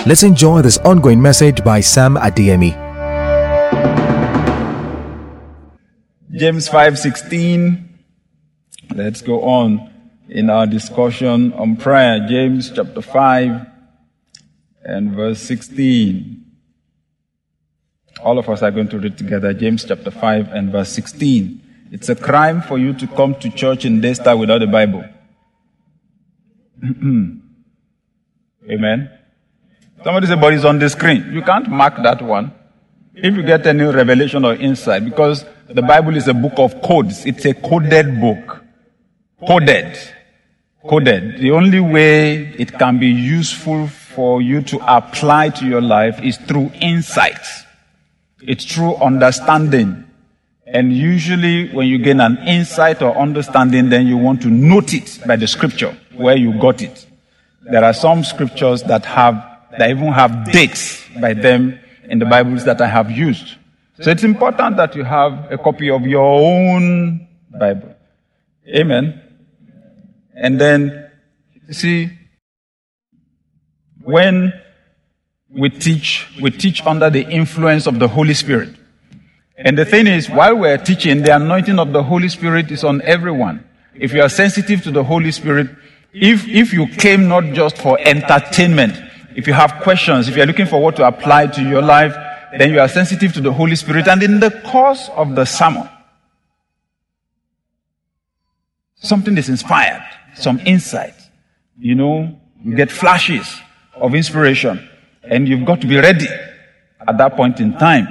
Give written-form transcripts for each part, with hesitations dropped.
Let's enjoy this ongoing message by Sam Adeyemi. James 5:16. Let's go on in our discussion on prayer. James chapter 5 and verse 16. All of us are going to read together James chapter 5 and verse 16. It's a crime for you to come to church in Daystar without a Bible. Amen. Somebody say, but it's on the screen. You can't mark that one. If you get any revelation or insight, because the Bible is a book of codes. It's a coded book. Coded. The only way it can be useful for you to apply to your life is through insight. It's through understanding. And usually when you gain an insight or understanding, then you want to note it by the scripture where you got it. There are some scriptures that even have dates by them in the Bibles that I have used. So it's important that you have a copy of your own Bible. Amen. And then, you see, when we teach under the influence of the Holy Spirit. And the thing is, while we're teaching, the anointing of the Holy Spirit is on everyone. If you are sensitive to the Holy Spirit, if you came not just for entertainment, if you have questions, if you're looking for what to apply to your life, then you are sensitive to the Holy Spirit. And in the course of the sermon, something is inspired, some insight. You get flashes of inspiration. And you've got to be ready at that point in time.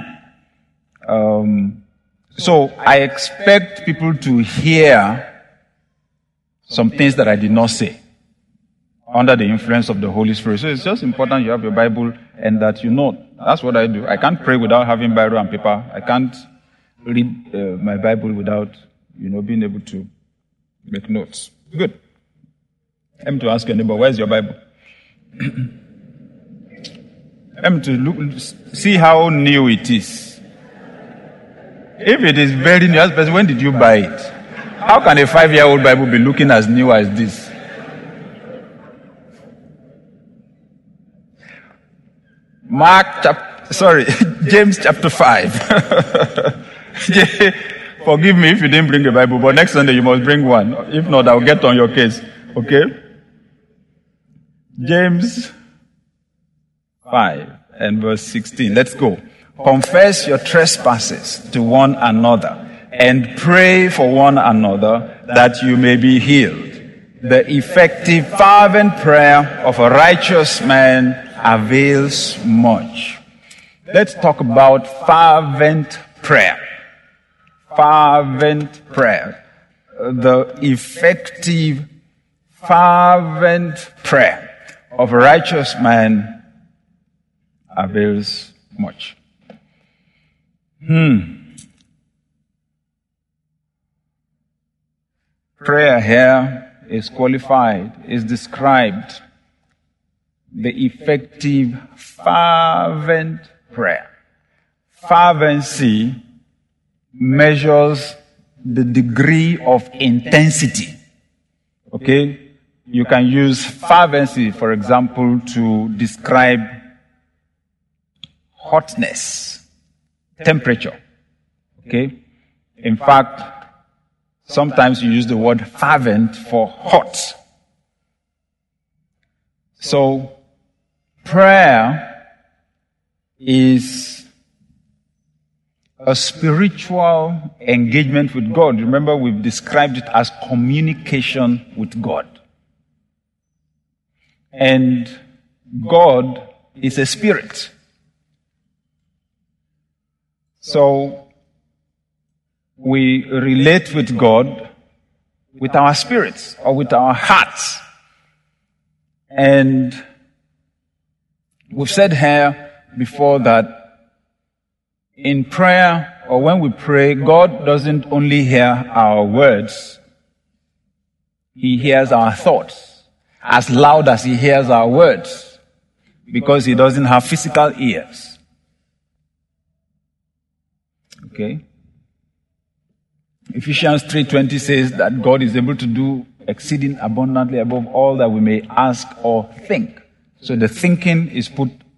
So I expect people to hear some things that I did not say under the influence of the Holy Spirit. So it's just important you have your Bible and that you know. That's what I do. I can't pray without having Bible and paper. I can't read my Bible without, being able to make notes. Good. I'm to ask your neighbor, where's your Bible? I'm to look, see how new it is. If it is very new, when did you buy it? How can a 5-year-old Bible be looking as new as this? James chapter 5. Forgive me if you didn't bring a Bible, but next Sunday you must bring one. If not, I'll get on your case. Okay? James 5 and verse 16. Let's go. Confess your trespasses to one another and pray for one another that you may be healed. The effective fervent prayer of a righteous man avails much. Let's talk about fervent prayer. Fervent prayer. The effective fervent prayer of a righteous man avails much. Prayer here is qualified, is described. The effective fervent prayer. Fervency measures the degree of intensity. Okay? You can use fervency, for example, to describe hotness, temperature. Okay? In fact, sometimes you use the word fervent for hot. So, prayer is a spiritual engagement with God. Remember, we've described it as communication with God. And God is a spirit. So, we relate with God with our spirits or with our hearts. And we've said here before that in prayer or when we pray, God doesn't only hear our words, He hears our thoughts as loud as He hears our words because He doesn't have physical ears. Okay? Ephesians 3:20 says that God is able to do exceeding abundantly above all that we may ask or think. So the thinking is put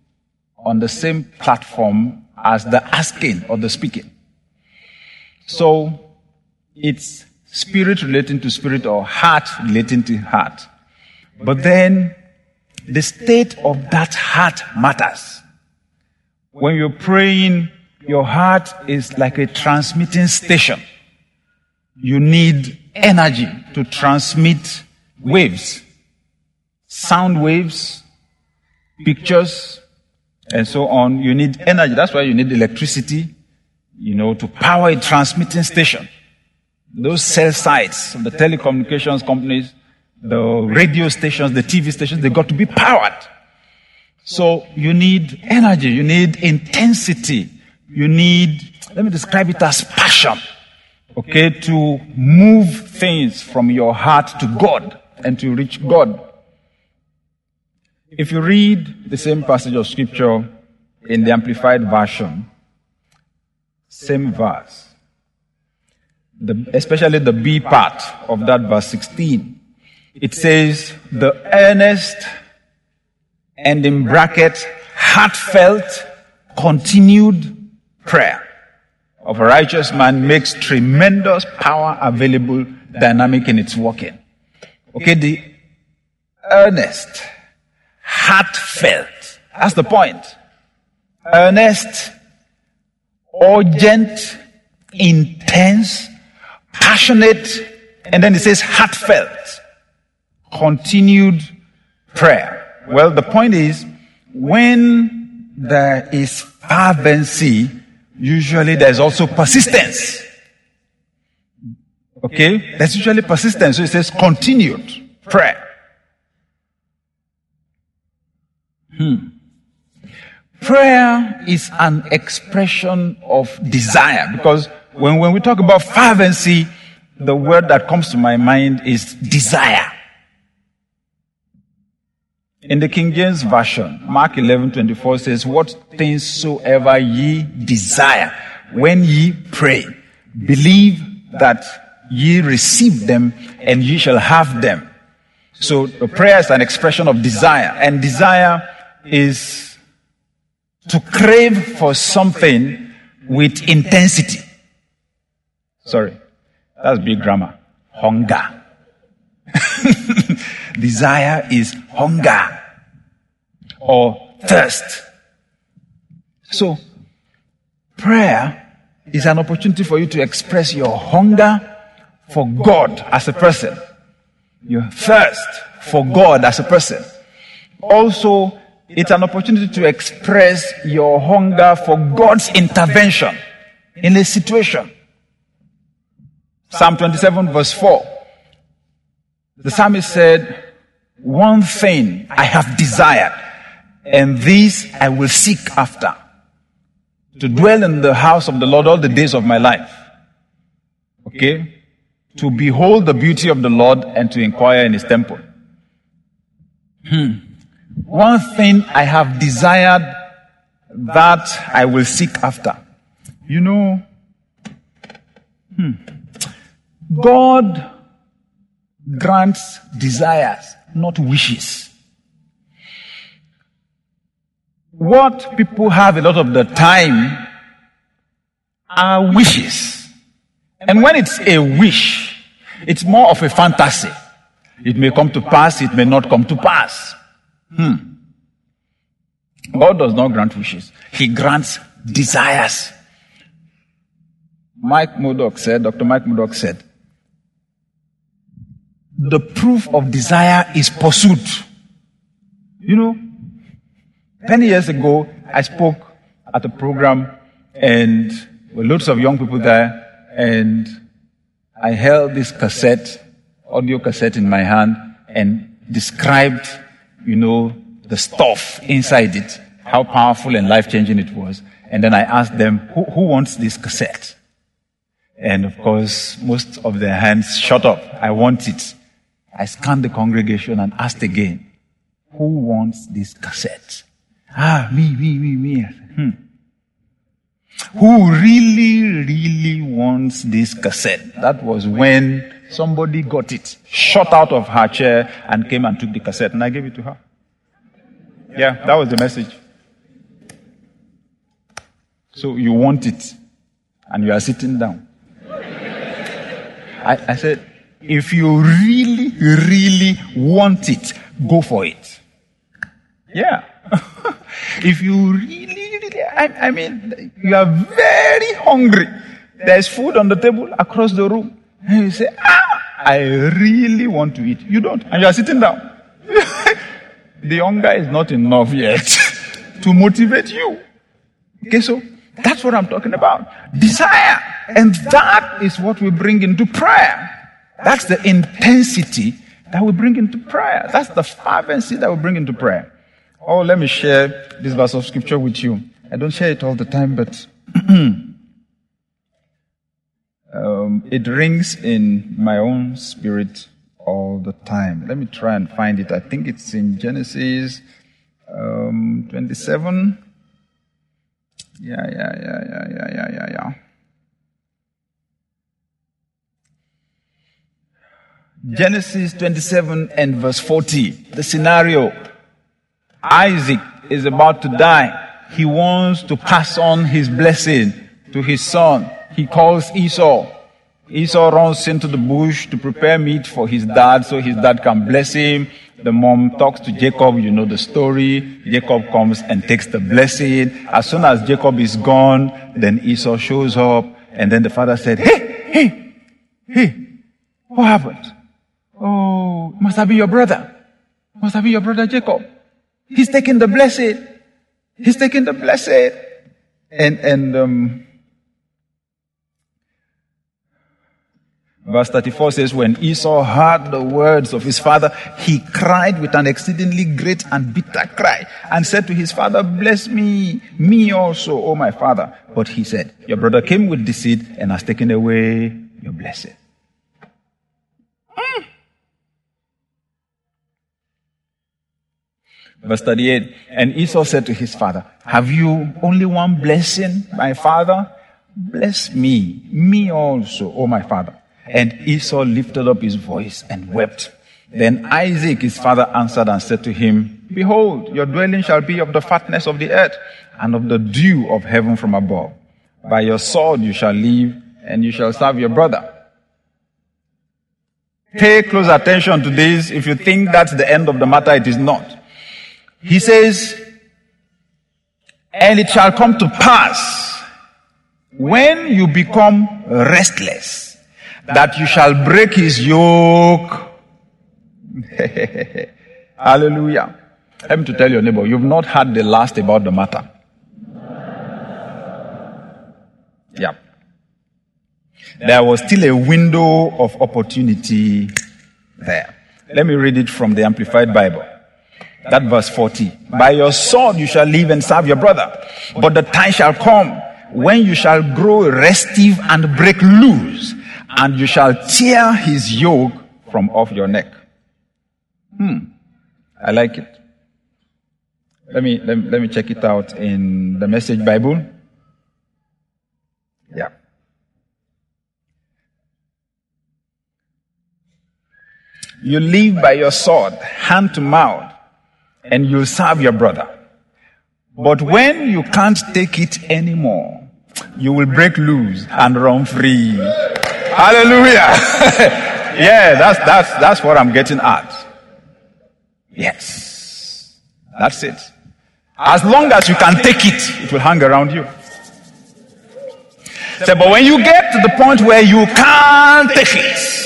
on the same platform as the asking or the speaking. So it's spirit relating to spirit or heart relating to heart. But then the state of that heart matters. When you're praying, your heart is like a transmitting station. You need energy to transmit waves, sound waves, pictures, and so on. You need energy. That's why you need electricity, to power a transmitting station. Those cell sites of the telecommunications companies, the radio stations, the TV stations, they got to be powered. So you need energy, you need intensity, you need, let me describe it as passion, to move things from your heart to God and to reach God. If you read the same passage of scripture in the Amplified Version, same verse, especially the B part of that verse 16, it says, the earnest and in bracket, heartfelt, continued prayer of a righteous man makes tremendous power available, dynamic in its working. The earnest, heartfelt, that's the point. Earnest, urgent, intense, passionate, and then it says heartfelt, continued prayer. Well, the point is, when there is fervency, usually there's also persistence. There's usually persistence. So it says continued prayer. Prayer is an expression of desire, because when we talk about fervency, the word that comes to my mind is desire. In the King James Version, Mark 11:24 says, what things soever ye desire, when ye pray, believe that ye receive them, and ye shall have them. So the prayer is an expression of desire, and desire is to crave for something with intensity. Sorry, that's big grammar. Hunger. Desire is hunger or thirst. So, prayer is an opportunity for you to express your hunger for God as a person, your thirst for God as a person. Also, it's an opportunity to express your hunger for God's intervention in a situation. Psalm 27 verse 4. The psalmist said, one thing I have desired, and this I will seek after, to dwell in the house of the Lord all the days of my life. To behold the beauty of the Lord and to inquire in his temple. One thing I have desired, that I will seek after. God grants desires, not wishes. What people have a lot of the time are wishes. And when it's a wish, it's more of a fantasy. It may come to pass, it may not come to pass. God does not grant wishes. He grants desires. Dr. Mike Murdock said, the proof of desire is pursuit. Many years ago, I spoke at a program and with loads of young people there, and I held this audio cassette in my hand and described, the stuff inside it, how powerful and life-changing it was. And then I asked them, who wants this cassette? And of course, most of their hands shot up. I want it. I scanned the congregation and asked again, who wants this cassette? Me. Who really wants this cassette? That was when somebody got it, shot out of her chair and came and took the cassette, and I gave it to her. Yeah, that was the message. So you want it, and you are sitting down. I said, if you really, really want it, go for it. Yeah. If you really, really, I mean, you are very hungry. There's food on the table across the room. And you say, I really want to eat. You don't. And you are sitting down. The hunger is not enough yet to motivate you. Okay, so that's what I'm talking about. Desire. And that is what we bring into prayer. That's the intensity that we bring into prayer. That's the fervency that we bring into prayer. Oh, let me share this verse of scripture with you. I don't share it all the time, but it rings in my own spirit all the time. Let me try and find it. I think it's in Genesis 27. Yeah. Genesis 27 and verse 40. The scenario. Isaac is about to die. He wants to pass on his blessing to his son. He calls Esau. Esau runs into the bush to prepare meat for his dad so his dad can bless him. The mom talks to Jacob, you know the story. Jacob comes and takes the blessing. As soon as Jacob is gone, then Esau shows up. And then the father said, Hey, what happened? Oh, must have been your brother. Must have been your brother Jacob. He's taking the blessing. He's taking the blessing. And verse 34 says, when Esau heard the words of his father, he cried with an exceedingly great and bitter cry and said to his father, bless me, me also, O my father. But he said, your brother came with deceit and has taken away your blessing. Verse 38, and Esau said to his father, have you only one blessing, my father? Bless me, me also, O my father. And Esau lifted up his voice and wept. Then Isaac, his father, answered and said to him, behold, your dwelling shall be of the fatness of the earth and of the dew of heaven from above. By your sword you shall live, and you shall serve your brother. Pay close attention to this. If you think that's the end of the matter, it is not. He says, and it shall come to pass, when you become restless, that you shall break his yoke. Hallelujah. Let me to tell your neighbor, you've not heard the last about the matter. Yeah. There was still a window of opportunity there. Let me read it from the Amplified Bible. That verse 40. By your sword you shall live and serve your brother. But the time shall come when you shall grow restive and break loose, and you shall tear his yoke from off your neck. I like it. Let me check it out in the Message Bible. Yeah. You live by your sword, hand to mouth, and you'll serve your brother. But when you can't take it anymore, you will break loose and run free. Hallelujah. Yeah, that's what I'm getting at. Yes. That's it. As long as you can take it, it will hang around you. So, but when you get to the point where you can't take it,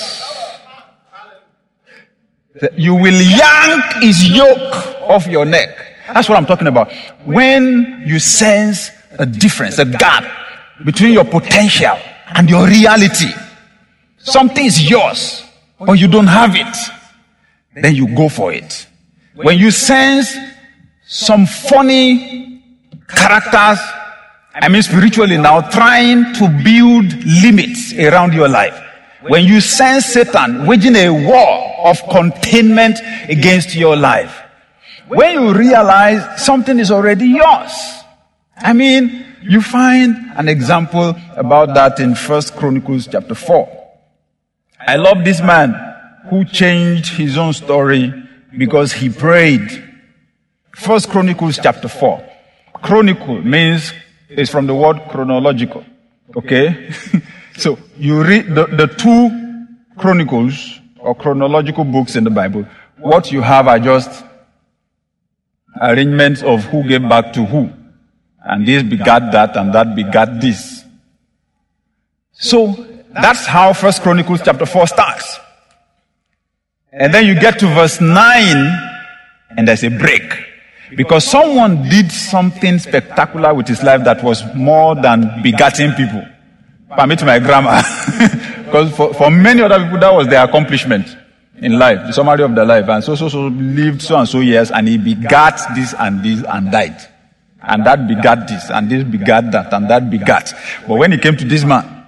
you will yank his yoke off your neck. That's what I'm talking about. When you sense a difference, a gap between your potential and your reality. Something is yours, but you don't have it. Then you go for it. When you sense some funny characters, I mean spiritually now, trying to build limits around your life. When you sense Satan waging a war of containment against your life. When you realize something is already yours. I mean, you find an example about that in 1 Chronicles chapter 4. I love this man who changed his own story because he prayed. 1 Chronicles chapter 4. Chronicle means is from the word chronological. Okay? So you read the two chronicles or chronological books in the Bible. What you have are just arrangements of who gave back to who. And this begat that and that begat this. So that's how 1 Chronicles chapter 4 starts. And then you get to verse 9 and there's a break. Because someone did something spectacular with his life that was more than begatting people. Permit my grammar. Because for many other people, that was their accomplishment in life, the summary of their life. And so lived so and so years, and he begat this and died. And that begat this, and this begat that, and that begat. But when it came to this man,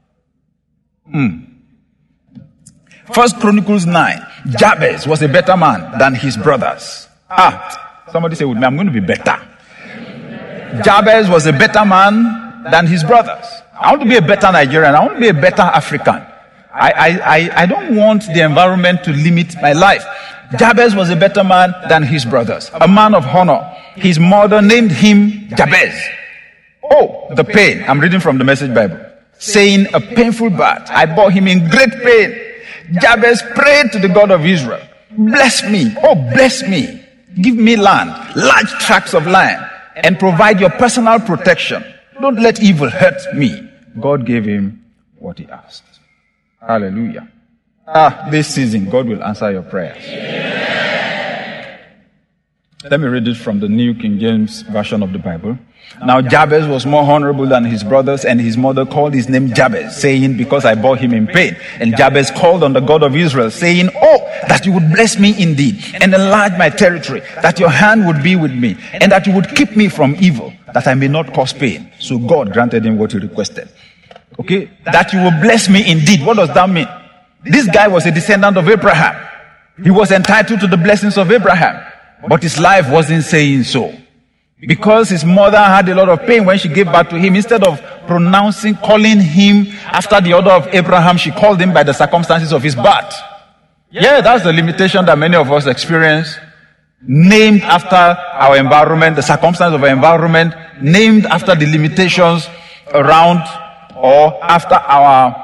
1 Chronicles 9, Jabez was a better man than his brothers. Somebody say with me, I'm going to be better. Jabez was a better man than his brothers. I want to be a better Nigerian. I want to be a better African. I don't want the environment to limit my life. Jabez was a better man than his brothers. A man of honor. His mother named him Jabez. Oh, the pain. I'm reading from the Message Bible. Saying, a painful birth. I bore him in great pain. Jabez prayed to the God of Israel. Bless me. Oh, bless me. Give me land, large tracts of land, and provide your personal protection. Don't let evil hurt me. God gave him what he asked. Hallelujah. This season, God will answer your prayers. Yeah. Let me read it from the New King James Version of the Bible. Now Jabez was more honorable than his brothers, and his mother called his name Jabez, saying, because I bore him in pain. And Jabez called on the God of Israel, saying, oh, that you would bless me indeed, and enlarge my territory, that your hand would be with me, and that you would keep me from evil, that I may not cause pain. So God granted him what he requested. Okay? That you will bless me indeed. What does that mean? This guy was a descendant of Abraham. He was entitled to the blessings of Abraham, but his life wasn't saying so. Because his mother had a lot of pain when she gave birth to him, instead of calling him after the order of Abraham, she called him by the circumstances of his birth. Yeah, that's the limitation that many of us experience. Named after our environment, the circumstance of our environment, named after the limitations around or after our,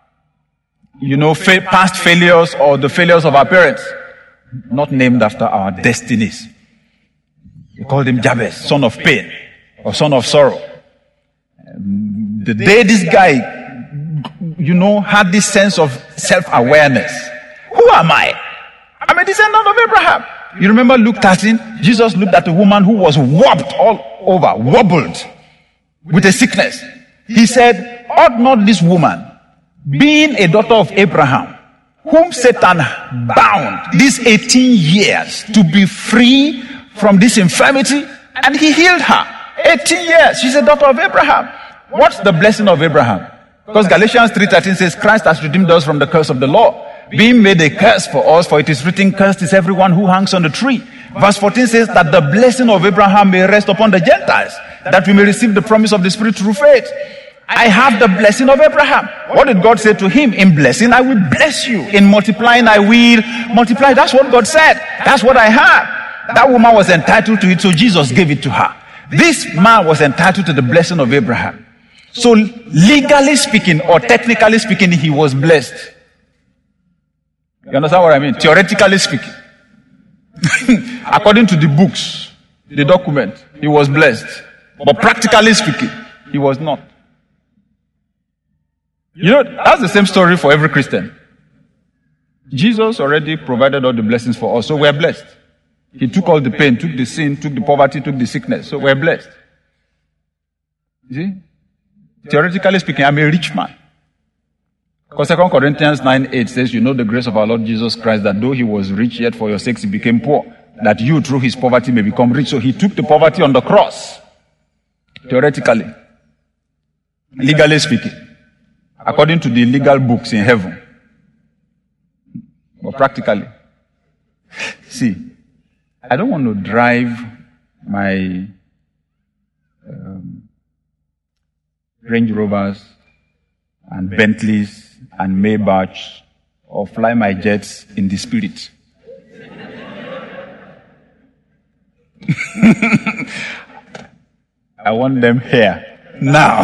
past failures or the failures of our parents. Not named after our destinies. They called him Jabez, son of pain, or son of sorrow. The day this guy, had this sense of self-awareness. Who am I? I'm a descendant of Abraham. You remember Luke 13? Jesus looked at a woman who was wobbled all over, wobbled with a sickness. He said, ought not this woman, being a daughter of Abraham, whom Satan bound these 18 years, to be free from this infirmity? And he healed her. 18 years. She's a daughter of Abraham. What's the blessing of Abraham? Because Galatians 3:13 says, Christ has redeemed us from the curse of the law, being made a curse for us, for it is written, cursed is everyone who hangs on the tree. Verse 14 says that the blessing of Abraham may rest upon the Gentiles, that we may receive the promise of the Spirit through faith. I have the blessing of Abraham. What did God say to him? In blessing, I will bless you. In multiplying, I will multiply. That's what God said. That's what I have. That woman was entitled to it, so Jesus gave it to her. This man was entitled to the blessing of Abraham. So legally speaking, or technically speaking, he was blessed. You understand what I mean? Theoretically speaking. According to the books, the document, he was blessed. But practically speaking, he was not. That's the same story for every Christian. Jesus already provided all the blessings for us, so we're blessed. He took all the pain, took the sin, took the poverty, took the sickness, so we're blessed. You see? Theoretically speaking, I'm a rich man. Because 2 Corinthians 9:8 says, you know the grace of our Lord Jesus Christ, that though he was rich, yet for your sakes he became poor, that you through his poverty may become rich. So he took the poverty on the cross. Theoretically. Legally speaking. According to the legal books in heaven. But practically. See, I don't want to drive my Range Rovers and Bentleys and Maybachs or fly my jets in the spirit. I want them here. now.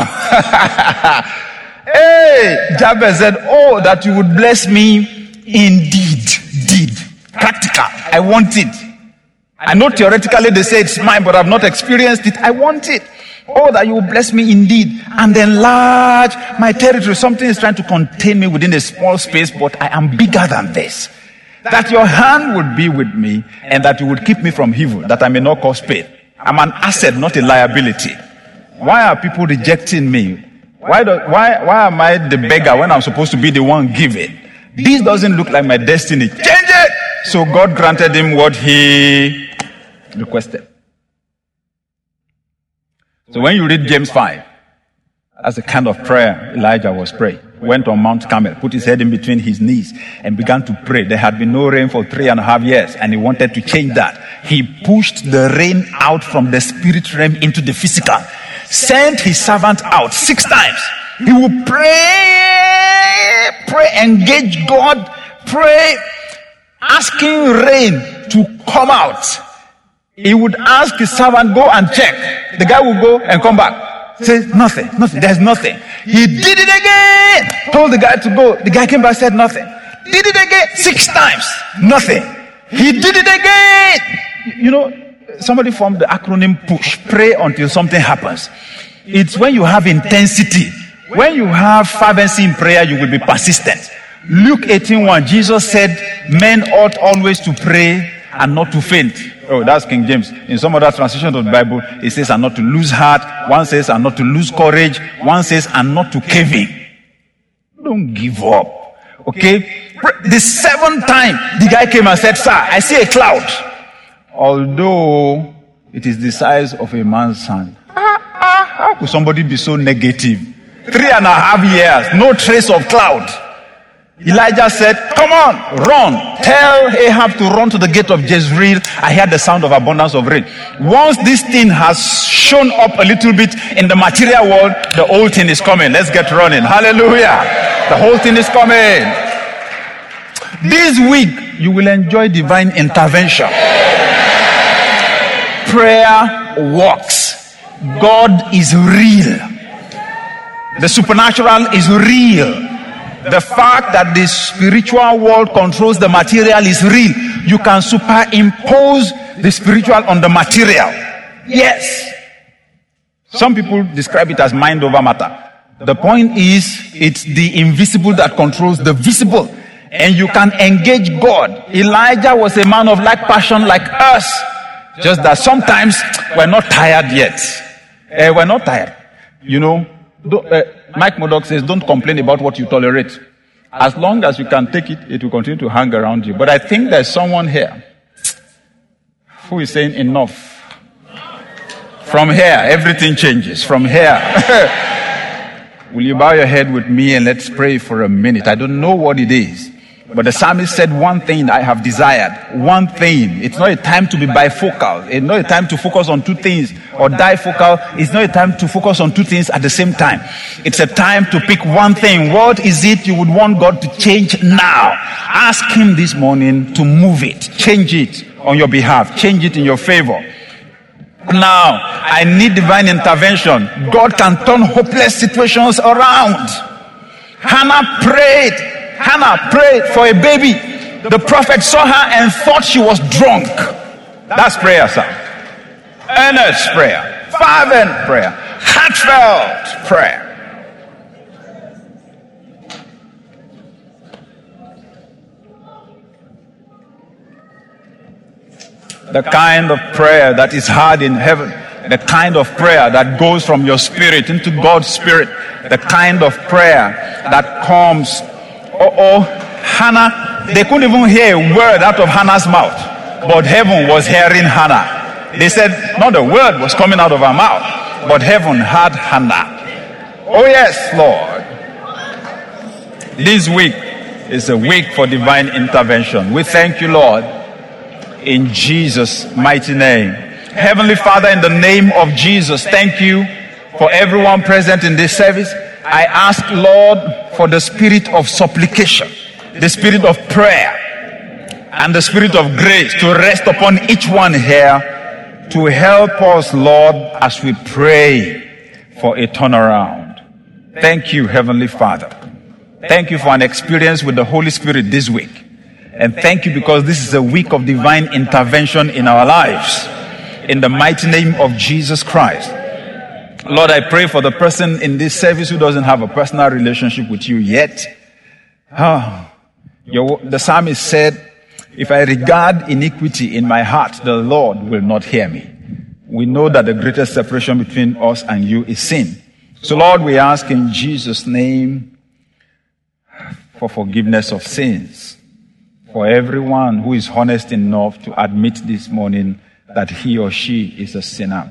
Hey, Jabez said, oh, that you would bless me indeed. Practical. I want it. I know theoretically they say it's mine, but I've not experienced it. I want it. Oh, that you will bless me indeed and enlarge my territory. Something is trying to contain me within a small space, but I am bigger than this. That your hand would be with me and that you would keep me from evil, that I may not cause pain. I'm an asset, not a liability. Why are people rejecting me? Why am I the beggar when I'm supposed to be the one giving? This doesn't look like my destiny. Change it! So God granted him what he requested. So when you read James 5, that's the kind of prayer Elijah was praying. Went on Mount Carmel, put his head in between his knees and began to pray. There had been no rain for 3.5 years and he wanted to change that. He pushed the rain out from the spirit realm into the physical. Sent his servant out 6 times. He would pray, engage God, pray, asking rain to come out. He would ask his servant, go and check. The guy would go and come back. Says, nothing, there's nothing. He did it again. Told the guy to go. The guy came back, said nothing. Did it again 6 times. Nothing. He did it again. You know, somebody formed the acronym PUSH. Pray until something happens. It's when you have intensity. When you have fervency in prayer, you will be persistent. Luke 18:1, Jesus said, men ought always to pray and not to faint. Oh, that's King James. In some other translations of the Bible, it says, and not to lose heart. One says, and not to lose courage. One says, and not to cave in. Don't give up. Okay? The 7th time, the guy came and said, sir, I see a cloud. Although it is the size of a man's hand. How could somebody be so negative? 3.5 years, no trace of cloud. Elijah said, come on, run. Tell Ahab to run to the gate of Jezreel. I heard the sound of abundance of rain. Once this thing has shown up a little bit in the material world, the whole thing is coming. Let's get running. Hallelujah. The whole thing is coming. This week, you will enjoy divine intervention. Prayer works. God is real. The supernatural is real. The fact that the spiritual world controls the material is real. You can superimpose the spiritual on the material. Yes. Some people describe it as mind over matter. The point is, it's the invisible that controls the visible. And you can engage God. Elijah was a man of like passion like us. Just that sometimes we're not tired yet. We're not tired. You know, Mike Murdoch says, don't complain about what you tolerate. As long as you can take it, it will continue to hang around you. But I think there's someone here who is saying enough. From here, everything changes. From here. Will you bow your head with me and let's pray for a minute? I don't know what it is. But the psalmist said, one thing I have desired. One thing. It's not a time to be bifocal. It's not a time to focus on 2 things. Or difocal. It's not a time to focus on 2 things at the same time. It's a time to pick one thing. What is it you would want God to change now? Ask him this morning to move it. Change it on your behalf. Change it in your favor. Now, I need divine intervention. God can turn hopeless situations around. Hannah prayed for a baby. The prophet saw her and thought she was drunk. That's prayer, sir. Earnest prayer. Fervent prayer. Heartfelt prayer. The kind of prayer that is heard in heaven. The kind of prayer that goes from your spirit into God's spirit. The kind of prayer that comes. Hannah, they couldn't even hear a word out of Hannah's mouth. But heaven was hearing Hannah. They said, not a word was coming out of her mouth. But heaven heard Hannah. Oh yes, Lord. This week is a week for divine intervention. We thank you, Lord. In Jesus' mighty name. Heavenly Father, in the name of Jesus, thank you for everyone present in this service. I ask, Lord, for the spirit of supplication, the spirit of prayer, and the spirit of grace to rest upon each one here to help us, Lord, as we pray for a turnaround. Thank you, Heavenly Father. Thank you for an experience with the Holy Spirit this week. And thank you because this is a week of divine intervention in our lives. In the mighty name of Jesus Christ. Lord, I pray for the person in this service who doesn't have a personal relationship with you yet. The psalmist said, if I regard iniquity in my heart, the Lord will not hear me. We know that the greatest separation between us and you is sin. So Lord, we ask in Jesus' name for forgiveness of sins. For everyone who is honest enough to admit this morning that he or she is a sinner.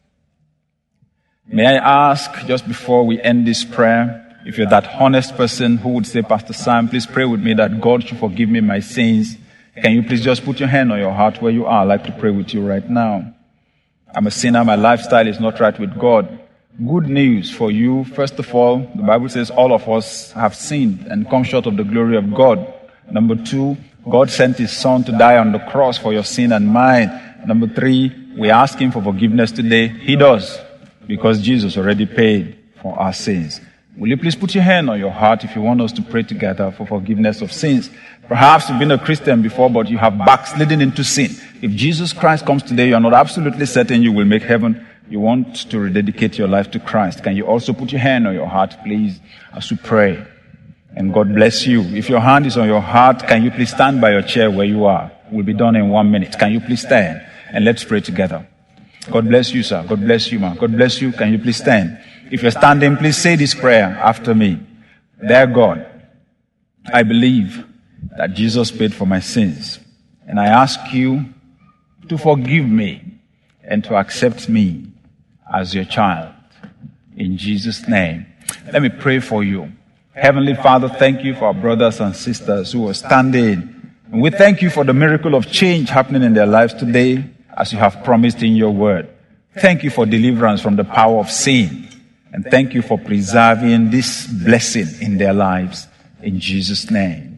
May I ask, just before we end this prayer, if you're that honest person who would say, Pastor Sam, please pray with me that God should forgive me my sins. Can you please just put your hand on your heart where you are? I'd like to pray with you right now. I'm a sinner. My lifestyle is not right with God. Good news for you. First of all, the Bible says all of us have sinned and come short of the glory of God. Number 2, God sent his son to die on the cross for your sin and mine. Number 3, we ask him for forgiveness today. He does, because Jesus already paid for our sins. Will you please put your hand on your heart if you want us to pray together for forgiveness of sins? Perhaps you've been a Christian before, but you have backslidden into sin. If Jesus Christ comes today, you're not absolutely certain you will make heaven. You want to rededicate your life to Christ. Can you also put your hand on your heart, please, as we pray? And God bless you. If your hand is on your heart, can you please stand by your chair where you are? We'll be done in 1 minute. Can you please stand? And let's pray together. God bless you, sir. God bless you, ma. God bless you. Can you please stand? If you're standing, please say this prayer after me. Dear God, I believe that Jesus paid for my sins. And I ask you to forgive me and to accept me as your child. In Jesus' name. Let me pray for you. Heavenly Father, thank you for our brothers and sisters who are standing. And we thank you for the miracle of change happening in their lives today, as you have promised in your word. Thank you for deliverance from the power of sin. And thank you for preserving this blessing in their lives. In Jesus' name.